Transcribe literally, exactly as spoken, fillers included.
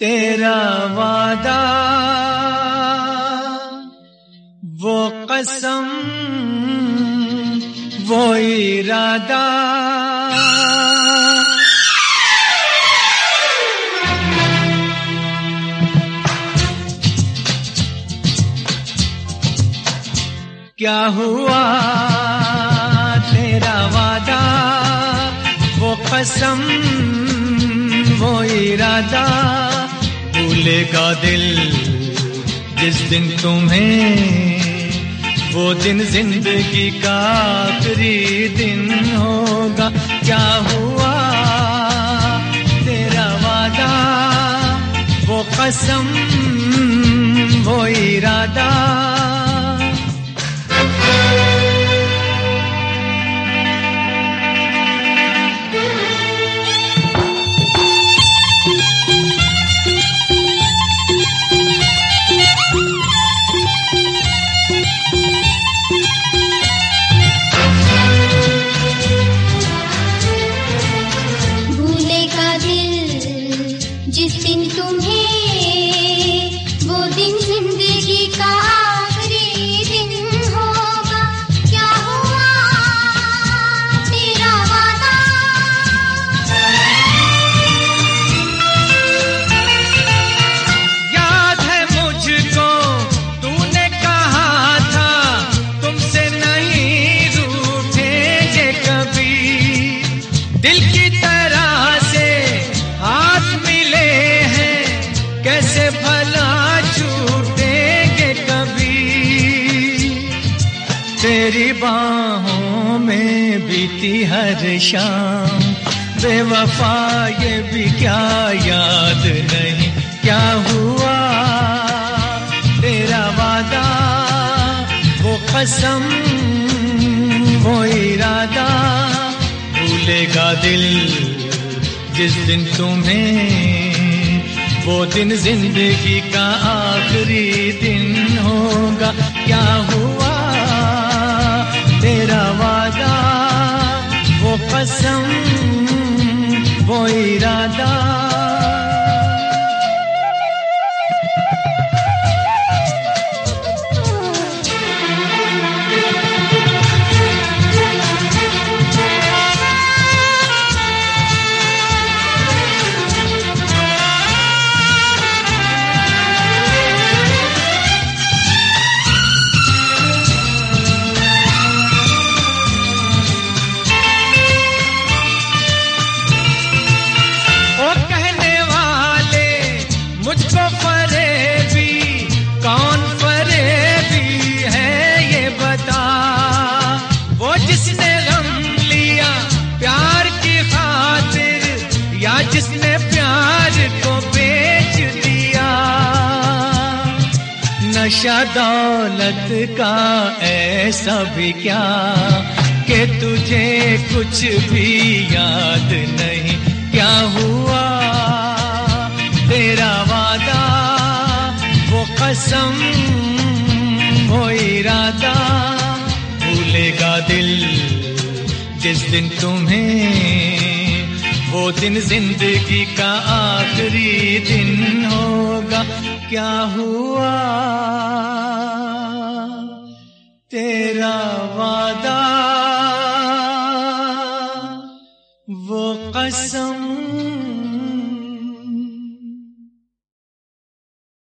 तेरा वादा वो कसम वो इरादा क्या हुआ तेरा वादा वो कसम वो इरादा भूलेगा दिल जिस दिन तुम्हें वो दिन जिंदगी का आखिरी दिन होगा। क्या हुआ तेरा वादा वो कसम वो इरादा जिस दिन तुम्हें वो दिन जिंदगी का आखिरी दिन होगा। क्या हुआ तेरा वादा याद है मुझको तूने कहा था तुमसे नहीं रूठेंगे कभी। दिल की तरह से हाथ मिले हैं कैसे भला छूटेंगे कभी। तेरी बाहों में बीती हर शाम बेवफा ये भी क्या याद नहीं। क्या हुआ तेरा वादा वो कसम वो इरादा भूलेगा दिल जिस दिन तुम्हें वो दिन जिंदगी का आखिरी दिन होगा। क्या हुआ तेरा वादा वो कसम वो इरादा मुझको फरेबी कौन फरेबी है ये बता। वो जिसने गम लिया प्यार की खातिर या जिसने प्यार को बेच दिया। नशा दौलत का ऐसा भी क्या कि तुझे कुछ भी याद नहीं। क्या हुआ तेरा वादा वो कसम वो इरादा भूलेगा दिल जिस दिन तुम्हें वो दिन जिंदगी का आखिरी दिन होगा। क्या हुआ तेरा वादा वो कसम